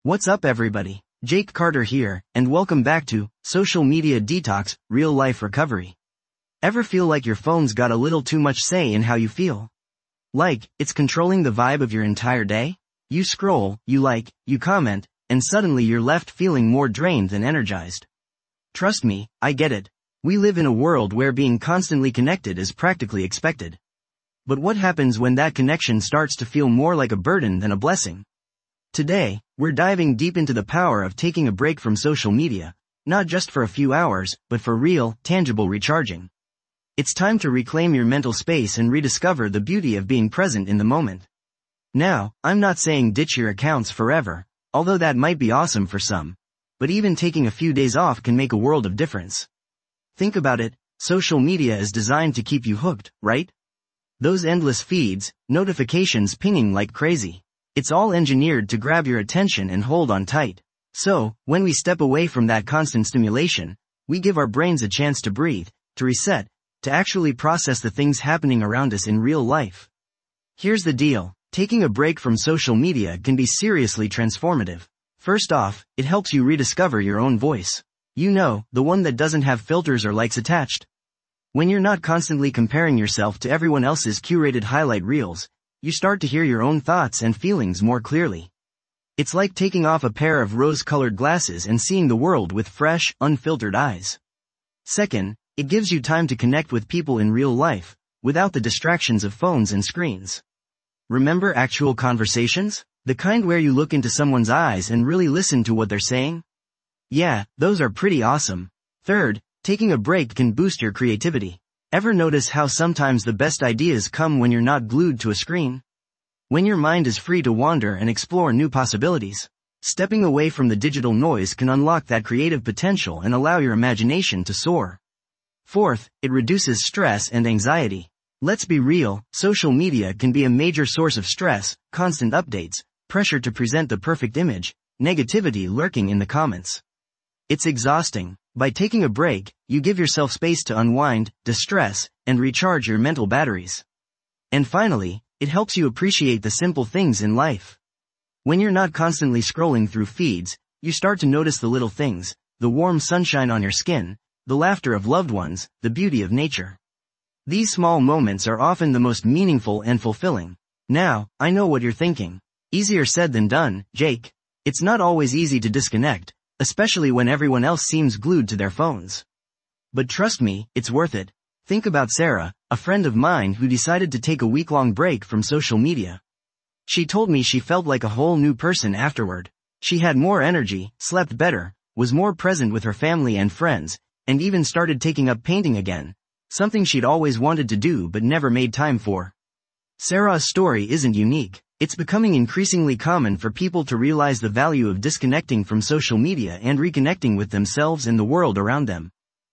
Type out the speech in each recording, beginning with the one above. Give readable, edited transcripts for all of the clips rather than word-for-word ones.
What's up everybody? Jake Carter here, and welcome back to Social Media Detox, Real Life Recovery. Ever feel like your phone's got a little too much say in how you feel? Like, it's controlling the vibe of your entire day? You scroll, you like, you comment, and suddenly you're left feeling more drained than energized. Trust me, I get it. We live in a world where being constantly connected is practically expected. But what happens when that connection starts to feel more like a burden than a blessing? Today, we're diving deep into the power of taking a break from social media, not just for a few hours, but for real, tangible recharging. It's time to reclaim your mental space and rediscover the beauty of being present in the moment. Now, I'm not saying ditch your accounts forever, although that might be awesome for some. But even taking a few days off can make a world of difference. Think about it, social media is designed to keep you hooked, right? Those endless feeds, notifications pinging like crazy. It's all engineered to grab your attention and hold on tight. So, when we step away from that constant stimulation, we give our brains a chance to breathe, to reset, to actually process the things happening around us in real life. Here's the deal, taking a break from social media can be seriously transformative. First off, it helps you rediscover your own voice. You know, the one that doesn't have filters or likes attached. When you're not constantly comparing yourself to everyone else's curated highlight reels, you start to hear your own thoughts and feelings more clearly. It's like taking off a pair of rose-colored glasses and seeing the world with fresh, unfiltered eyes. Second, it gives you time to connect with people in real life, without the distractions of phones and screens. Remember actual conversations? The kind where you look into someone's eyes and really listen to what they're saying? Yeah, those are pretty awesome. Third, taking a break can boost your creativity. Ever notice how sometimes the best ideas come when you're not glued to a screen? When your mind is free to wander and explore new possibilities. Stepping away from the digital noise can unlock that creative potential and allow your imagination to soar. Fourth, it reduces stress and anxiety. Let's be real, social media can be a major source of stress, constant updates, pressure to present the perfect image, negativity lurking in the comments. It's exhausting. By taking a break, you give yourself space to unwind, distress, and recharge your mental batteries. And finally, it helps you appreciate the simple things in life. When you're not constantly scrolling through feeds, you start to notice the little things, the warm sunshine on your skin, the laughter of loved ones, the beauty of nature. These small moments are often the most meaningful and fulfilling. Now, I know what you're thinking. Easier said than done, Jake. It's not always easy to disconnect, especially when everyone else seems glued to their phones. But trust me, it's worth it. Think about Sarah, a friend of mine who decided to take a week-long break from social media. She told me she felt like a whole new person afterward. She had more energy, slept better, was more present with her family and friends, and even started taking up painting again, something she'd always wanted to do but never made time for. Sarah's story isn't unique. It's becoming increasingly common for people to realize the value of disconnecting from social media and reconnecting with themselves and the world around them.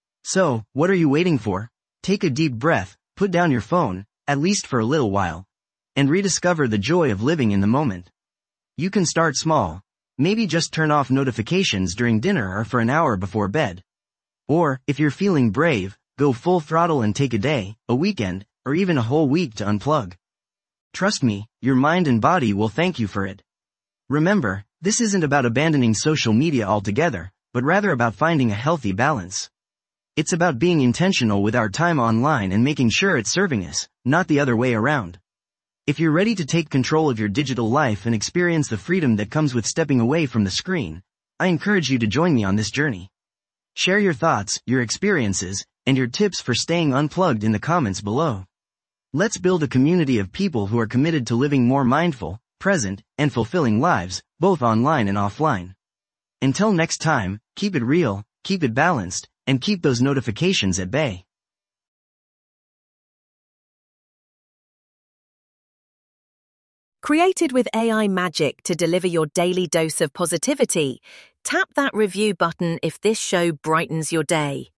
So, what are you waiting for? Take a deep breath, put down your phone, at least for a little while, and rediscover the joy of living in the moment. You can start small. Maybe just turn off notifications during dinner or for an hour before bed. Or, if you're feeling brave, go full throttle and take a day, a weekend, or even a whole week to unplug. Trust me, your mind and body will thank you for it. Remember, this isn't about abandoning social media altogether, but rather about finding a healthy balance. It's about being intentional with our time online and making sure it's serving us, not the other way around. If you're ready to take control of your digital life and experience the freedom that comes with stepping away from the screen, I encourage you to join me on this journey. Share your thoughts, your experiences, and your tips for staying unplugged in the comments below. Let's build a community of people who are committed to living more mindful, present, and fulfilling lives, both online and offline. Until next time, keep it real, keep it balanced, and keep those notifications at bay. Created with AI magic to deliver your daily dose of positivity, tap that review button if this show brightens your day.